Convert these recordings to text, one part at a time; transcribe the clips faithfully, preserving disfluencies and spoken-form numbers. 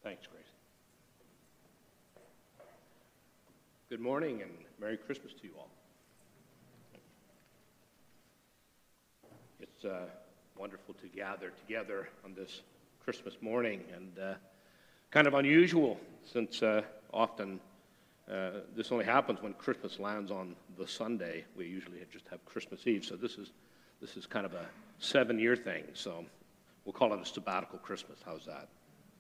Thanks, Grace. Good morning and Merry Christmas to you all. It's uh, wonderful to gather together on this Christmas morning, and uh, kind of unusual since uh, often uh, this only happens when Christmas lands on the Sunday. We usually just have Christmas Eve, so this is this is kind of a seven-year thing. So we'll call it a sabbatical Christmas. How's that?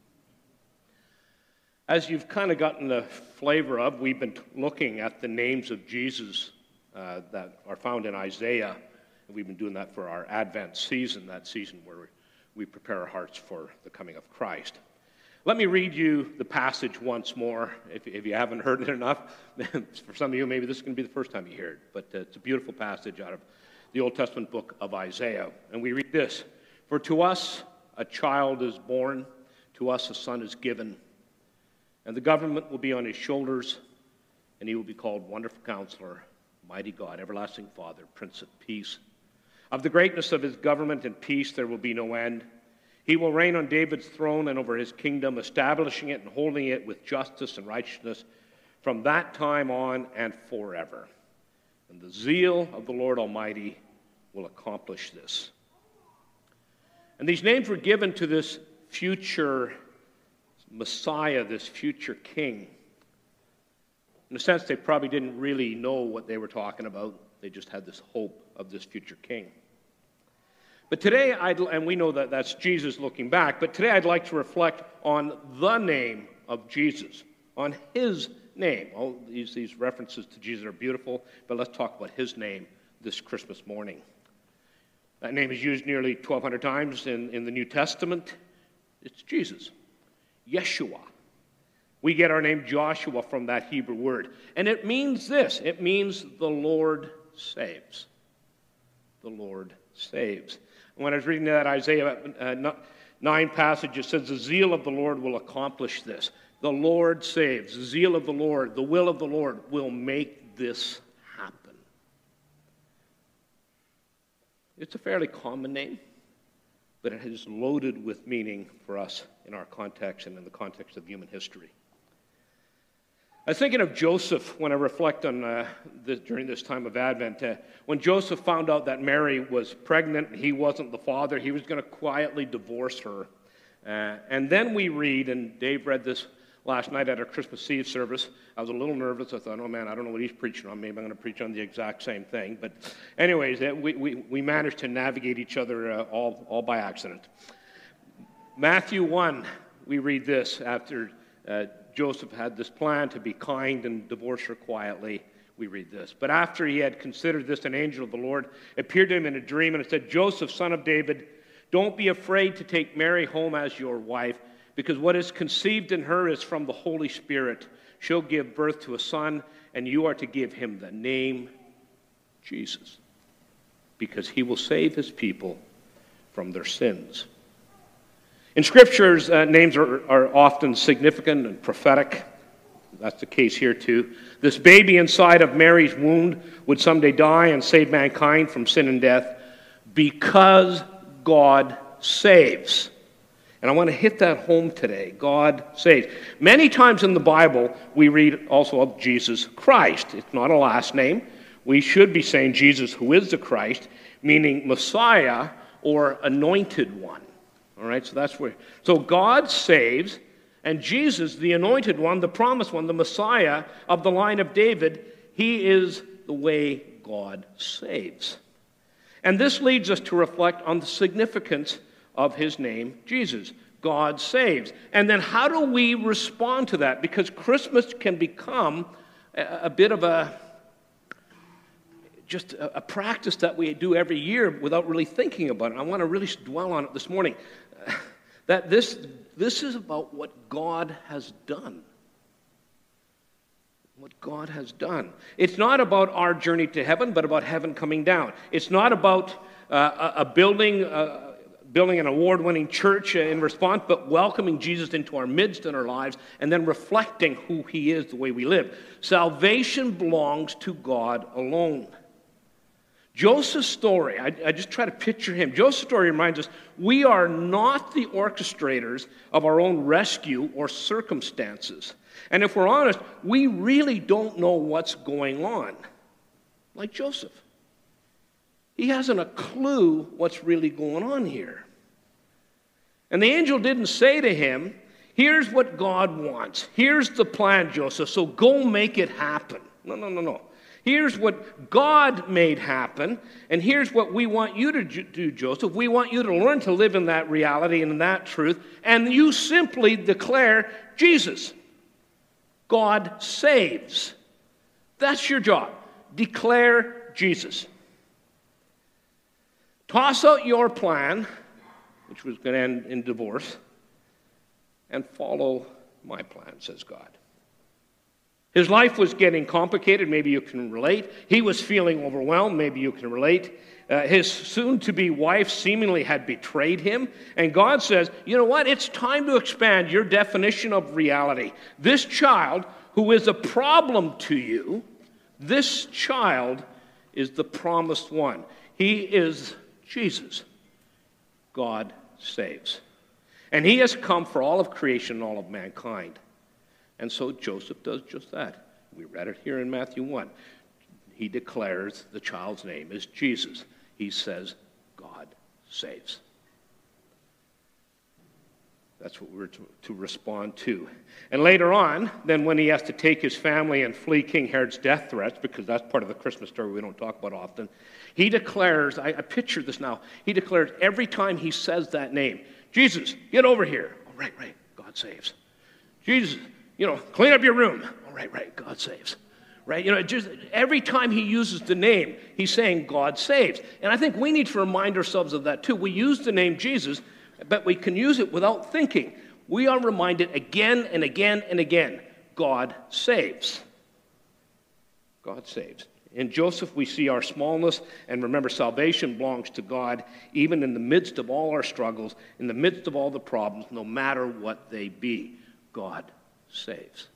As you've kind of gotten the flavor of, we've been looking at the names of Jesus uh, that are found in Isaiah. And we've been doing that for our Advent season, that season where we prepare our hearts for the coming of Christ. Let me read you the passage once more, if, if you haven't heard it enough. For some of you, maybe this is going to be the first time you hear it, but uh, it's a beautiful passage out of the Old Testament book of Isaiah. And we read this: "For to us a child is born, to us a son is given, and the government will be on his shoulders, and he will be called Wonderful Counselor, Mighty God, Everlasting Father, Prince of Peace. Of the greatness of his government and peace there will be no end. He will reign on David's throne and over his kingdom, establishing it and holding it with justice and righteousness from that time on and forever. And the zeal of the Lord Almighty will accomplish this." And these names were given to this future Messiah, this future king. In a sense, they probably didn't really know what they were talking about. They just had this hope of this future king. But today, I'd, and we know that that's Jesus looking back, but today I'd like to reflect on the name of Jesus, on his name. All these, these references to Jesus are beautiful, but let's talk about his name this Christmas morning. That name is used nearly twelve hundred times in, in the New Testament. It's Jesus, Yeshua. We get our name Joshua from that Hebrew word. And it means this. It means the Lord saves. The Lord saves. And when I was reading that Isaiah uh, nine passage, it says, "The zeal of the Lord will accomplish this." The Lord saves. The zeal of the Lord, the will of the Lord will make this happen. It's a fairly common name, but it is loaded with meaning for us in our context and in the context of human history. I was thinking of Joseph when I reflect on uh, this, during this time of Advent. Uh, when Joseph found out that Mary was pregnant, he wasn't the father, he was going to quietly divorce her. Uh, and then we read, and Dave read this last night at our Christmas Eve service. I was a little nervous. I thought, oh man, I don't know what he's preaching on. Maybe I'm going to preach on the exact same thing. But anyways, uh, we, we, we managed to navigate each other uh, all, all by accident. Matthew one, we read this after uh, Joseph had this plan to be kind and divorce her quietly. We read this: "But after he had considered this, an angel of the Lord appeared to him in a dream and said, 'Joseph, son of David, don't be afraid to take Mary home as your wife, because what is conceived in her is from the Holy Spirit. She'll give birth to a son, and you are to give him the name Jesus, because he will save his people from their sins.'" In Scriptures, uh, names are, are often significant and prophetic. That's the case here too. This baby inside of Mary's womb would someday die and save mankind from sin and death, because God saves. And I want to hit that home today. God saves. Many times in the Bible, we read also of Jesus Christ. It's not a last name. We should be saying Jesus, who is the Christ, meaning Messiah or anointed one. All right, so that's where. So God saves, and Jesus, the anointed one, the promised one, the Messiah of the line of David, he is the way God saves. And this leads us to reflect on the significance of his name, Jesus. God saves. And then how do we respond to that? Because Christmas can become a, a bit of a, just a, a practice that we do every year without really thinking about it. I want to really dwell on it this morning. That this, this is about what God has done. What God has done. It's not about our journey to heaven, but about heaven coming down. It's not about uh, a, a building, uh, building an award-winning church in response, but welcoming Jesus into our midst in our lives and then reflecting who he is the way we live. Salvation belongs to God alone. Joseph's story, I, I just try to picture him. Joseph's story reminds us we are not the orchestrators of our own rescue or circumstances. And if we're honest, we really don't know what's going on. Like Joseph. He hasn't a clue what's really going on here. And the angel didn't say to him, here's what God wants. Here's the plan, Joseph, so go make it happen. No, no, no, no. Here's what God made happen, and here's what we want you to do, Joseph. We want you to learn to live in that reality and in that truth, and you simply declare Jesus. God saves. That's your job. Declare Jesus. Toss out your plan, which was going to end in divorce, and follow my plan, says God. His life was getting complicated. Maybe you can relate. He was feeling overwhelmed. Maybe you can relate. Uh, his soon-to-be wife seemingly had betrayed him. And God says, you know what? It's time to expand your definition of reality. This child, who is a problem to you, this child is the promised one. He is Jesus. God saves. And he has come for all of creation and all of mankind. And so Joseph does just that. We read it here in Matthew one. He declares the child's name is Jesus. He says, God saves. That's what we're to, to respond to. And later on, then when he has to take his family and flee King Herod's death threats, because that's part of the Christmas story we don't talk about often, he declares, I, I picture this now, he declares every time he says that name, Jesus, get over here. Oh, right, right, God saves. Jesus, you know, clean up your room. Oh, right, right, God saves. Right? You know, just every time he uses the name, he's saying God saves. And I think we need to remind ourselves of that too. We use the name Jesus, but we can use it without thinking. We are reminded again and again and again, God saves. God saves. In Joseph, we see our smallness, and remember, salvation belongs to God, even in the midst of all our struggles, in the midst of all the problems, no matter what they be. God saves.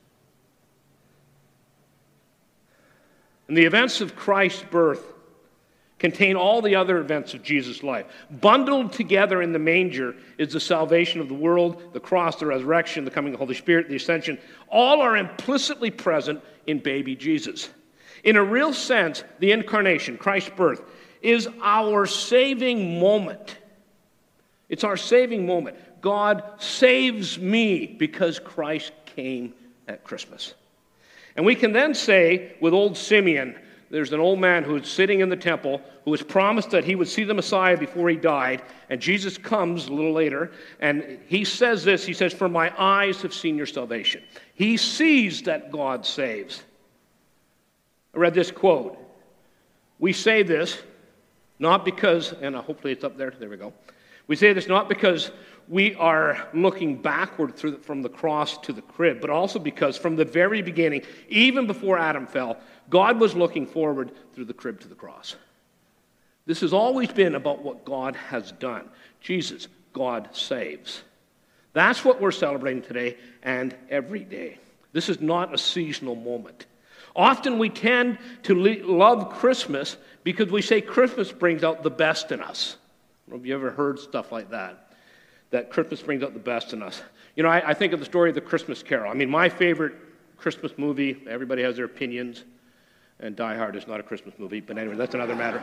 And the events of Christ's birth contain all the other events of Jesus' life. Bundled together in the manger is the salvation of the world, the cross, the resurrection, the coming of the Holy Spirit, the ascension. All are implicitly present in baby Jesus. In a real sense, the incarnation, Christ's birth, is our saving moment. It's our saving moment. God saves me because Christ came at Christmas. And we can then say with old Simeon, there's an old man who was sitting in the temple who was promised that he would see the Messiah before he died, and Jesus comes a little later, and he says this, he says, "For my eyes have seen your salvation." He sees that God saves. I read this quote. We say this not because, and hopefully it's up there, there we go. We say this not because we are looking backward through the, from the cross to the crib, but also because from the very beginning, even before Adam fell, God was looking forward through the crib to the cross. This has always been about what God has done. Jesus, God saves. That's what we're celebrating today and every day. This is not a seasonal moment. Often we tend to le- love Christmas because we say Christmas brings out the best in us. I don't know if you ever heard stuff like that, that Christmas brings out the best in us. You know, I, I think of the story of the Christmas Carol. I mean, my favorite Christmas movie, everybody has their opinions, and Die Hard is not a Christmas movie, but anyway, that's another matter.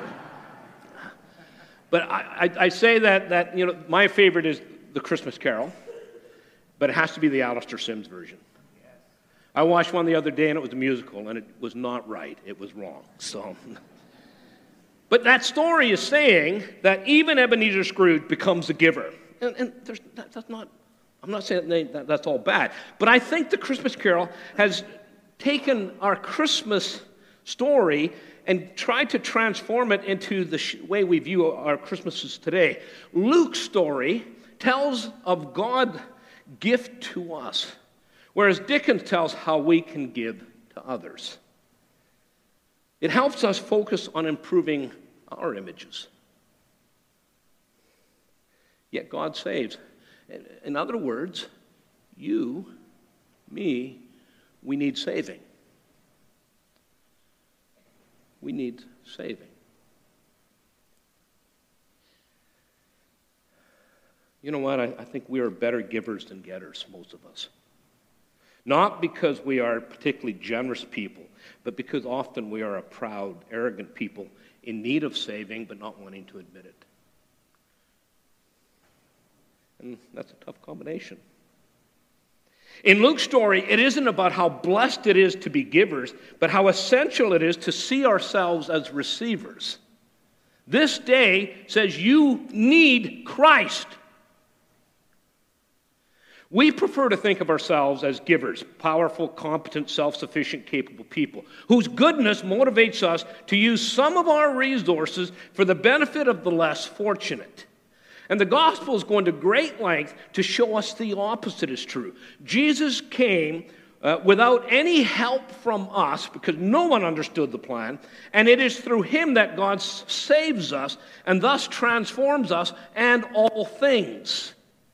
But I, I, I say that, that, you know, my favorite is the Christmas Carol, but it has to be the Alistair Sims version. I watched one the other day, and it was a musical, and it was not right. It was wrong. So, but that story is saying that even Ebenezer Scrooge becomes a giver. And, and there's, that, that's not, I'm not saying that, that that's all bad. But I think the Christmas Carol has taken our Christmas story and tried to transform it into the sh- way we view our Christmases today. Luke's story tells of God's gift to us, whereas Dickens tells how we can give to others. It helps us focus on improving our images. Yet God saves. In other words, you, me, we need saving. We need saving. you know what? I, I think we are better givers than getters, most of us. Not because we are particularly generous people, but because often we are a proud, arrogant people in need of saving, but not wanting to admit it. And that's a tough combination. In Luke's story, it isn't about how blessed it is to be givers, but how essential it is to see ourselves as receivers. This day says you need Christ. We prefer to think of ourselves as givers, powerful, competent, self-sufficient, capable people, whose goodness motivates us to use some of our resources for the benefit of the less fortunate. And the gospel is going to great length to show us the opposite is true. Jesus came uh, without any help from us because no one understood the plan, and it is through him that God saves us and thus transforms us and all things.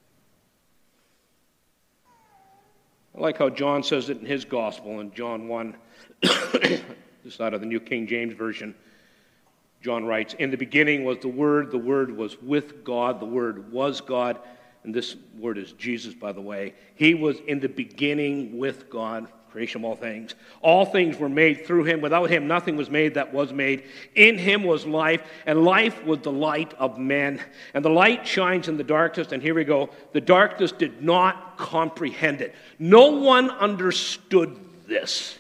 I like how John says it in his gospel in John one, this out of the New King James Version. John writes, "In the beginning was the Word, the Word was with God, the Word was God." And this word is Jesus, by the way. He was in the beginning with God, creation of all things. All things were made through him. Without him, nothing was made that was made. In him was life, and life was the light of men. And the light shines in the darkness, and here we go. The darkness did not comprehend it. No one understood this.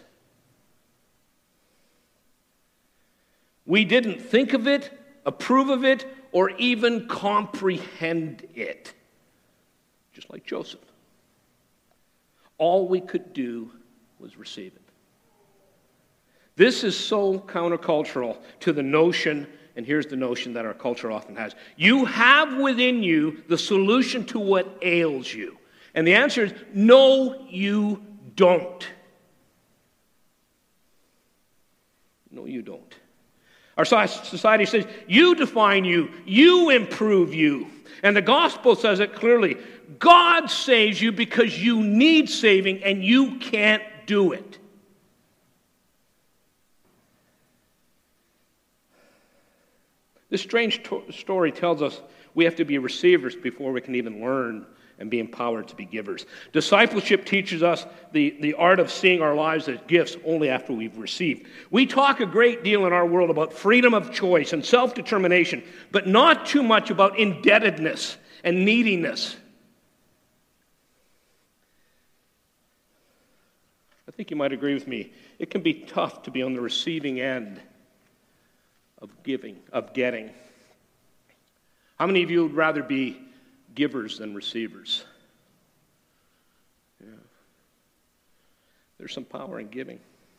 We didn't think of it, approve of it, or even comprehend it. Just like Joseph. All we could do was receive it. This is so countercultural to the notion, and here's the notion that our culture often has. You have within you the solution to what ails you. And the answer is, no, you don't. No, you don't. Our society says, you define you, you improve you. And the gospel says it clearly. God saves you because you need saving and you can't do it. This strange to- story tells us we have to be receivers before we can even learn and be empowered to be givers. Discipleship teaches us the, the art of seeing our lives as gifts only after we've received. We talk a great deal in our world about freedom of choice and self-determination, but not too much about indebtedness and neediness. I think you might agree with me. It can be tough to be on the receiving end of giving, of getting. How many of you would rather be givers than receivers? Yeah. There's some power in giving.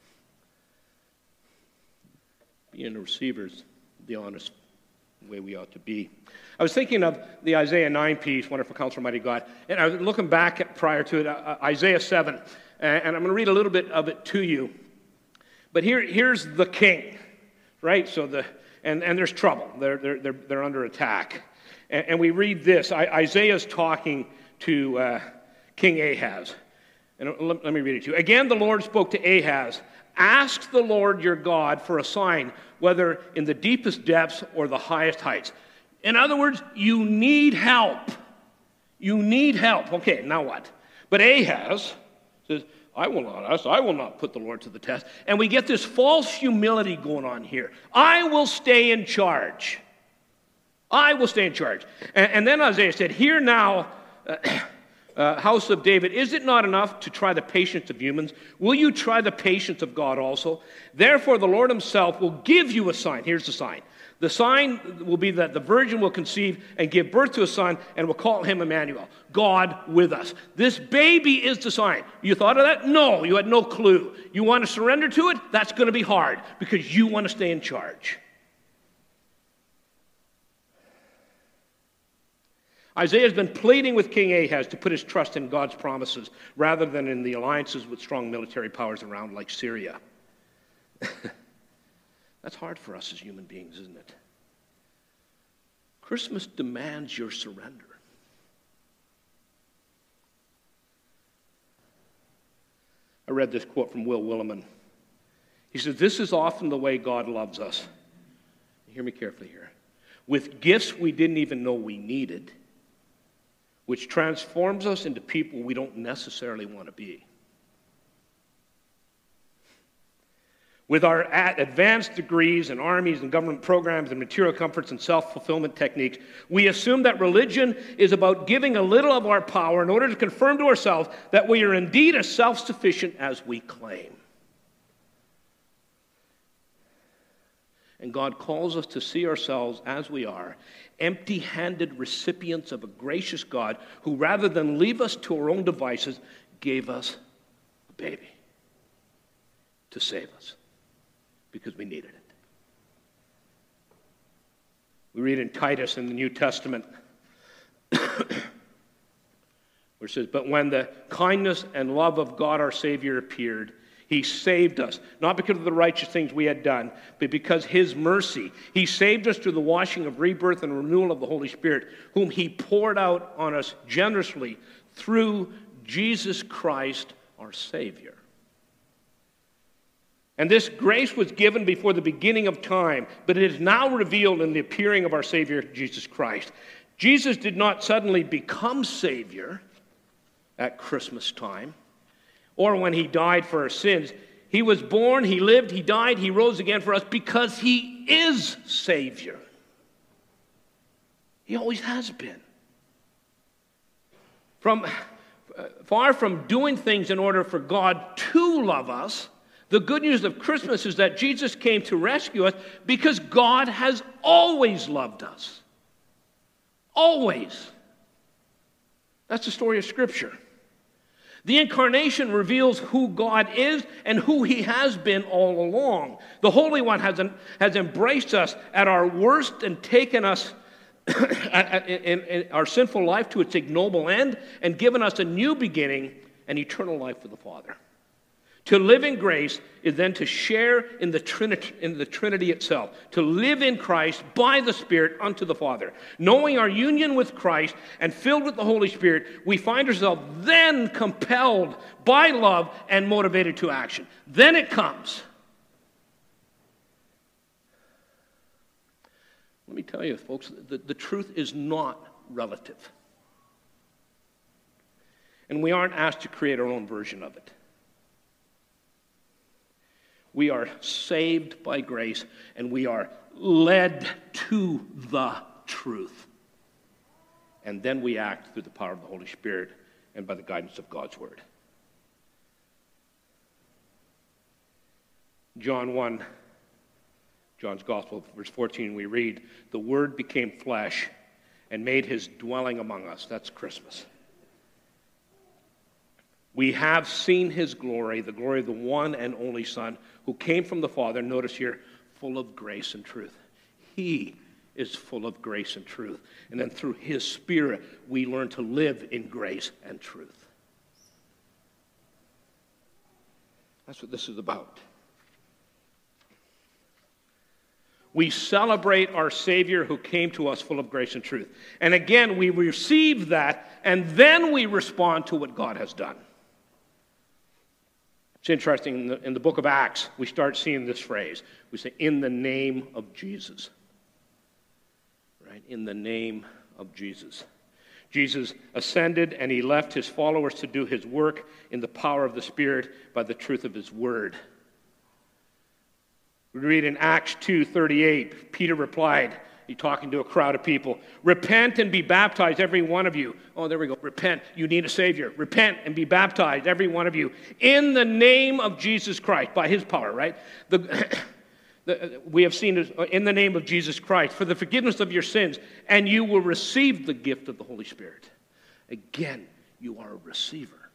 Being a receiver is the honest way we ought to be. I was thinking of the Isaiah nine piece, Wonderful Counselor, Mighty God, and I was looking back at, prior to it, uh, Isaiah seven, and I'm going to read a little bit of it to you. But here, here's the king, right? So the and, and there's trouble. They're they're they're, they're under attack. And, and we read this. I, Isaiah's talking to uh, King Ahaz. And let, let me read it to you. Again, the Lord spoke to Ahaz. Ask the Lord your God for a sign, whether in the deepest depths or the highest heights. In other words, you need help. You need help. Okay, now what? But Ahaz says, I will not ask. I will not put the Lord to the test. And we get this false humility going on here. I will stay in charge. I will stay in charge. And, and then Isaiah said, hear now, uh, uh, house of David, is it not enough to try the patience of humans? Will you try the patience of God also? Therefore, the Lord himself will give you a sign. Here's the sign. The sign will be that the virgin will conceive and give birth to a son, and will call him Emmanuel, God with us. This baby is the sign. You thought of that? No, you had no clue. You want to surrender to it? That's going to be hard because you want to stay in charge. Isaiah has been pleading with King Ahaz to put his trust in God's promises rather than in the alliances with strong military powers around like Syria. That's hard for us as human beings, isn't it? Christmas demands your surrender. I read this quote from Will Willimon. He says, this is often the way God loves us. Hear me carefully here. With gifts we didn't even know we needed, which transforms us into people we don't necessarily want to be. With our advanced degrees and armies and government programs and material comforts and self-fulfillment techniques, we assume that religion is about giving a little of our power in order to confirm to ourselves that we are indeed as self-sufficient as we claim. And God calls us to see ourselves as we are, empty-handed recipients of a gracious God who, rather than leave us to our own devices, gave us a baby to save us because we needed it. We read in Titus in the New Testament where it says, "But when the kindness and love of God our Savior appeared, He saved us, not because of the righteous things we had done, but because His mercy. He saved us through the washing of rebirth and renewal of the Holy Spirit, whom He poured out on us generously through Jesus Christ, our Savior." And this grace was given before the beginning of time, but it is now revealed in the appearing of our Savior, Jesus Christ. Jesus did not suddenly become Savior at Christmas time, or when He died for our sins. He was born, He lived, He died, He rose again for us because He is Savior. He always has been. From, uh, far from doing things in order for God to love us, the good news of Christmas is that Jesus came to rescue us because God has always loved us. Always. That's the story of Scripture. The incarnation reveals who God is and who He has been all along. The Holy One has, has embraced us at our worst and taken us in, in our sinful life to its ignoble end and given us a new beginning and eternal life with the Father. To live in grace is then to share in the Trinity, in the Trinity itself, to live in Christ by the Spirit unto the Father. Knowing our union with Christ and filled with the Holy Spirit, we find ourselves then compelled by love and motivated to action. Then it comes. Let me tell you, folks, the, the truth is not relative. And we aren't asked to create our own version of it. We are saved by grace, and we are led to the truth. And then we act through the power of the Holy Spirit and by the guidance of God's Word. John one, John's Gospel, verse fourteen, we read, "The Word became flesh and made His dwelling among us." That's Christmas. "We have seen His glory, the glory of the one and only Son, who came from the Father," notice here, "full of grace and truth." He is full of grace and truth. And then through His Spirit, we learn to live in grace and truth. That's what this is about. We celebrate our Savior who came to us full of grace and truth. And again, we receive that, and then we respond to what God has done. It's interesting, in the, in the book of Acts, we start seeing this phrase. We say, "In the name of Jesus." Right? In the name of Jesus. Jesus ascended, and He left His followers to do His work in the power of the Spirit by the truth of His Word. We read in Acts two thirty-eight, Peter replied, he's talking to a crowd of people, "Repent and be baptized, every one of you." Oh, there we go. Repent. You need a Savior. Repent and be baptized, every one of you, in the name of Jesus Christ, by His power, right? The, the, we have seen it in the name of Jesus Christ, for the forgiveness of your sins, and you will receive the gift of the Holy Spirit. Again, you are a receiver.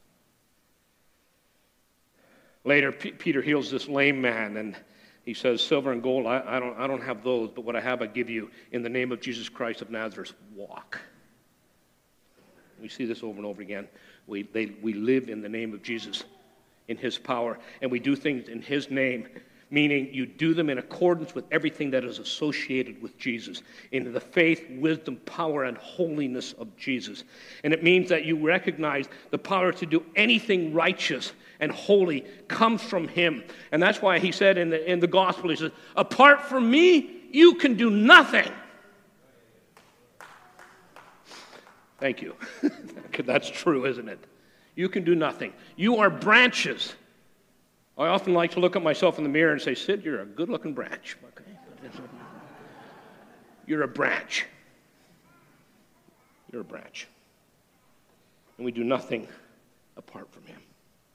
Later, P- Peter heals this lame man, and he says, "Silver and gold, I, I, don't, I don't have those, but what I have I give you. In the name of Jesus Christ of Nazareth, walk." We see this over and over again. We, they, we live in the name of Jesus, in His power, and we do things in His name, meaning you do them in accordance with everything that is associated with Jesus, in the faith, wisdom, power, and holiness of Jesus. And it means that you recognize the power to do anything righteous and holy comes from Him. And that's why He said in the, in the gospel, He says, "Apart from me, you can do nothing." Thank you. That's true, isn't it? You can do nothing. You are branches. I often like to look at myself in the mirror and say, Sid, you're a good-looking branch. Okay? You're a branch. You're a branch. And we do nothing apart from him.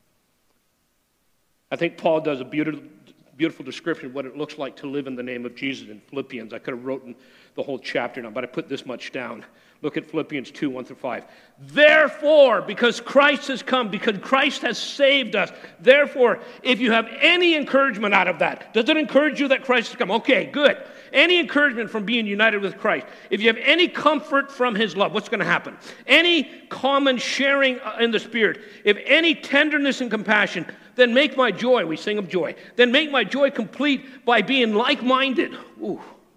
I think Paul does a beautiful, beautiful description of what it looks like to live in the name of Jesus in Philippians. I could have written the whole chapter now, but I put this much down. Look at Philippians two, one through five. Therefore, because Christ has come, because Christ has saved us, therefore, if you have any encouragement out of that, does it encourage you that Christ has come? Okay, good. Any encouragement from being united with Christ. If you have any comfort from his love, what's going to happen? Any common sharing in the Spirit, if any tenderness and compassion, then make my joy, we sing of joy, then make my joy complete by being like-minded. Ooh.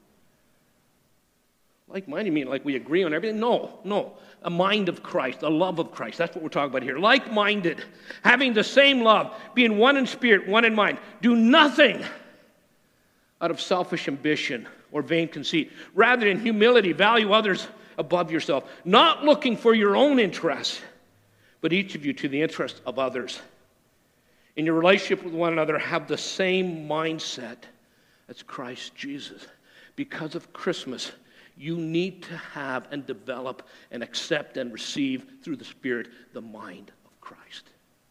Like-minded mean like we agree on everything? No, no. A mind of Christ, a love of Christ. That's what we're talking about here. Like-minded, having the same love, being one in spirit, one in mind. Do nothing out of selfish ambition or vain conceit. Rather, in humility, value others above yourself. Not looking for your own interests, but each of you to the interest of others. In your relationship with one another, have the same mindset as Christ Jesus. Because of Christmas, you need to have and develop and accept and receive through the Spirit the mind of Christ.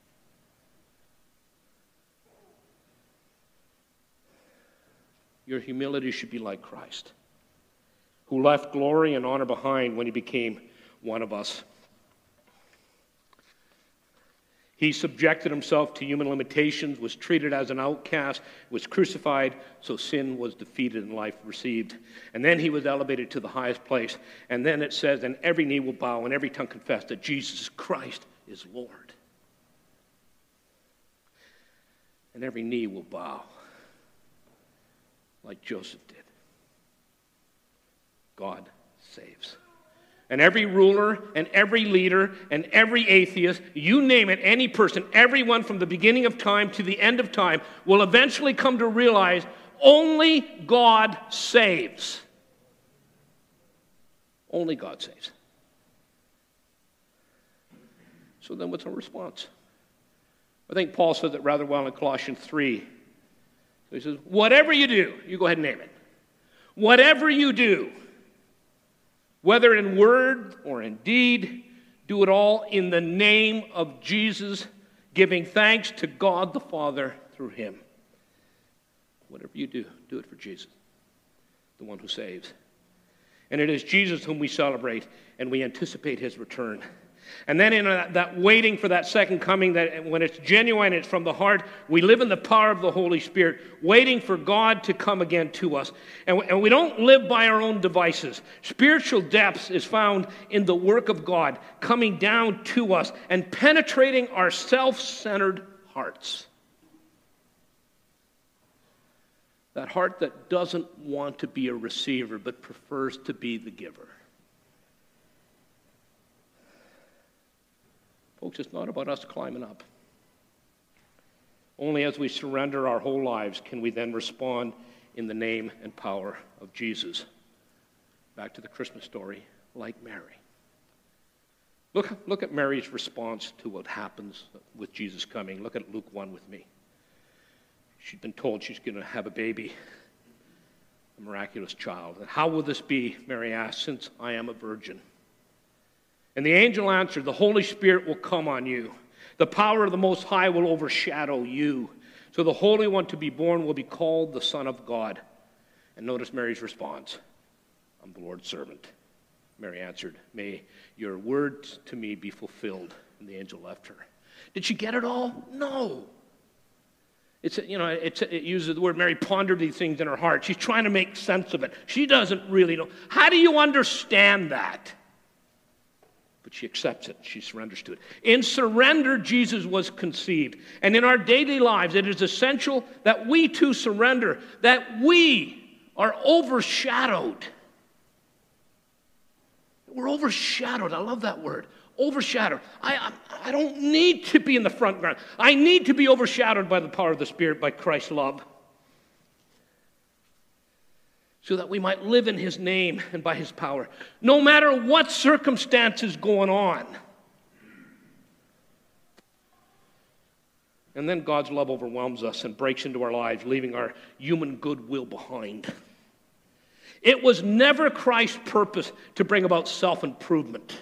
Your humility should be like Christ, who left glory and honor behind when he became one of us. He subjected himself to human limitations, was treated as an outcast, was crucified, so sin was defeated and life received. And then he was elevated to the highest place. And then it says, and every knee will bow and every tongue confess that Jesus Christ is Lord. And every knee will bow, like Joseph did. God saves. And every ruler and every leader and every atheist, you name it, any person, everyone from the beginning of time to the end of time will eventually come to realize only God saves. Only God saves. So then what's our response? I think Paul says it rather well in Colossians three. So he says, whatever you do, you go ahead and name it. Whatever you do, whether in word or in deed, do it all in the name of Jesus, giving thanks to God the Father through him. Whatever you do, do it for Jesus, the one who saves. And it is Jesus whom we celebrate, and we anticipate his return. And then in that, that waiting for that second coming, that when it's genuine, it's from the heart, we live in the power of the Holy Spirit, waiting for God to come again to us. And we, and we don't live by our own devices. Spiritual depth is found in the work of God coming down to us and penetrating our self-centered hearts. That heart that doesn't want to be a receiver but prefers to be the giver. Folks, it's not about us climbing up. Only as we surrender our whole lives can we then respond in the name and power of Jesus. Back to the Christmas story, like Mary. Look, look at Mary's response to what happens with Jesus coming. Look at Luke one with me. She'd been told she's going to have a baby, a miraculous child. And how will this be, Mary asked, since I am a virgin? And the angel answered, the Holy Spirit will come on you. The power of the Most High will overshadow you. So the Holy One to be born will be called the Son of God. And notice Mary's response. I'm the Lord's servant. Mary answered, may your words to me be fulfilled. And the angel left her. Did she get it all? No. It's, you know, it's, it uses the word Mary pondered these things in her heart. She's trying to make sense of it. She doesn't really know. How do you understand that? But she accepts it. She surrenders to it. In surrender, Jesus was conceived. And in our daily lives, it is essential that we too surrender, that we are overshadowed. We're overshadowed. I love that word. Overshadowed. I, I, I don't need to be in the front ground. I need to be overshadowed by the power of the Spirit, by Christ's love. so that we might live in his name and by his power, no matter what circumstances going on. And then God's love overwhelms us and breaks into our lives, leaving our human goodwill behind. It was never Christ's purpose to bring about self-improvement.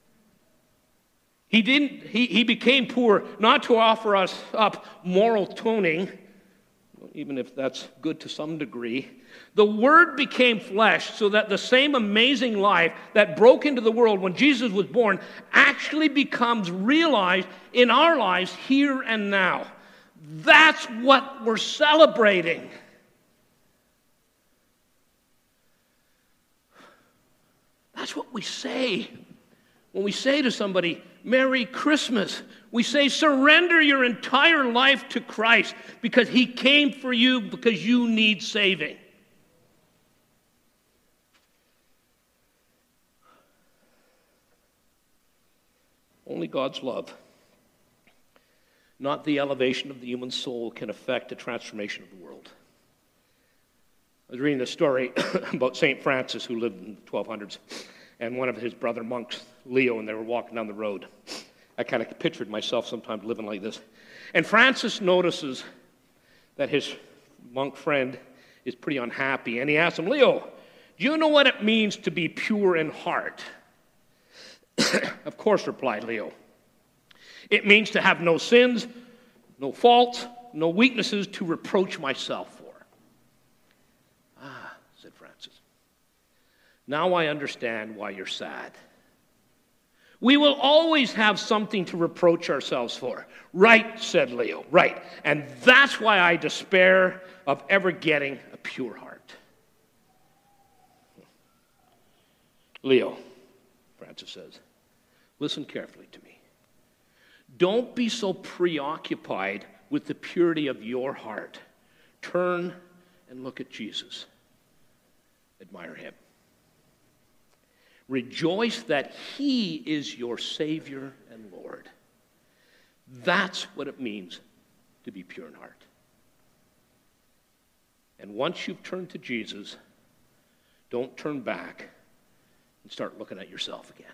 He didn't. He, he became poor not to offer us up moral toning, even if that's good to some degree. The Word became flesh so that the same amazing life that broke into the world when Jesus was born actually becomes realized in our lives here and now. That's what we're celebrating. That's what we say when we say to somebody, Merry Christmas. We say, surrender your entire life to Christ because he came for you because you need saving. Only God's love, not the elevation of the human soul, can affect the transformation of the world. I was reading a story about Saint Francis, who lived in the twelve hundreds, and one of his brother monks, Leo, and they were walking down the road. I kind of pictured myself sometimes living like this. And Francis notices that his monk friend is pretty unhappy, and he asks him, Leo, do you know what it means to be pure in heart? Of course, replied Leo. It means to have no sins, no faults, no weaknesses to reproach myself for. Ah, said Francis. Now I understand why you're sad. We will always have something to reproach ourselves for. Right, said Leo, right. And that's why I despair of ever getting a pure heart. Leo, Francis says, listen carefully to me. Don't be so preoccupied with the purity of your heart. Turn and look at Jesus. Admire him. Rejoice that he is your Savior and Lord. That's what it means to be pure in heart. And once you've turned to Jesus, don't turn back and start looking at yourself again.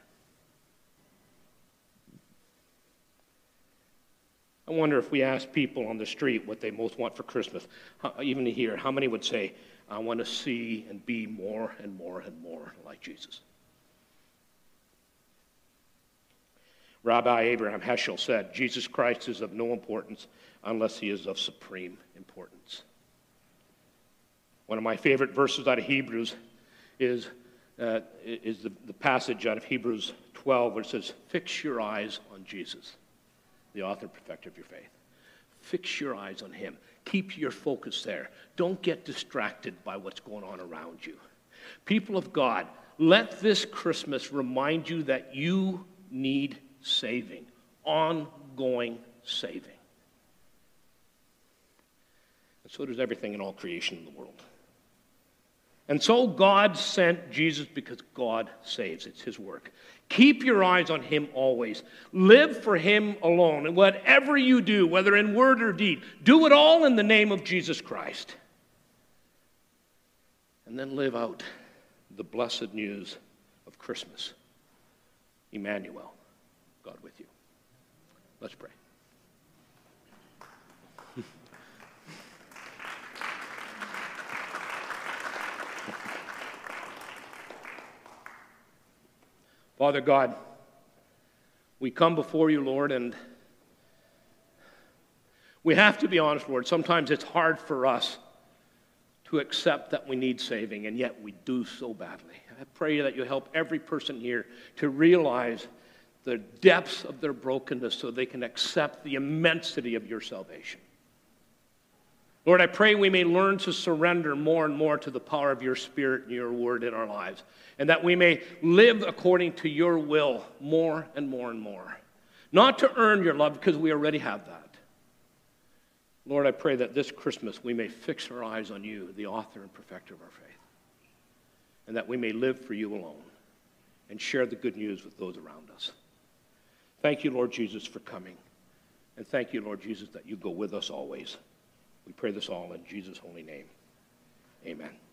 I wonder if we ask people on the street what they most want for Christmas, how, even here, how many would say, I want to see and be more and more and more like Jesus? Rabbi Abraham Heschel said, Jesus Christ is of no importance unless he is of supreme importance. One of my favorite verses out of Hebrews is, uh, is the, the passage out of Hebrews twelve where it says, fix your eyes on Jesus, the author and perfecter of your faith. Fix your eyes on him. Keep your focus there. Don't get distracted by what's going on around you. People of God, let this Christmas remind you that you need saving, ongoing saving. And so does everything in all creation in the world. And so God sent Jesus because God saves. It's his work. Keep your eyes on him always. Live for him alone. And whatever you do, whether in word or deed, do it all in the name of Jesus Christ. And then live out the blessed news of Christmas. Emmanuel, God with you. Let's pray. Father God, we come before you, Lord, and we have to be honest, Lord. Sometimes it's hard for us to accept that we need saving, and yet we do so badly. I pray that you help every person here to realize the depths of their brokenness so they can accept the immensity of your salvation. Lord, I pray we may learn to surrender more and more to the power of your Spirit and your word in our lives, and that we may live according to your will more and more and more. Not to earn your love, because we already have that. Lord, I pray that this Christmas we may fix our eyes on you, the author and perfecter of our faith, and that we may live for you alone and share the good news with those around us. Thank you, Lord Jesus, for coming, and thank you, Lord Jesus, that you go with us always. We pray this all in Jesus' holy name. Amen.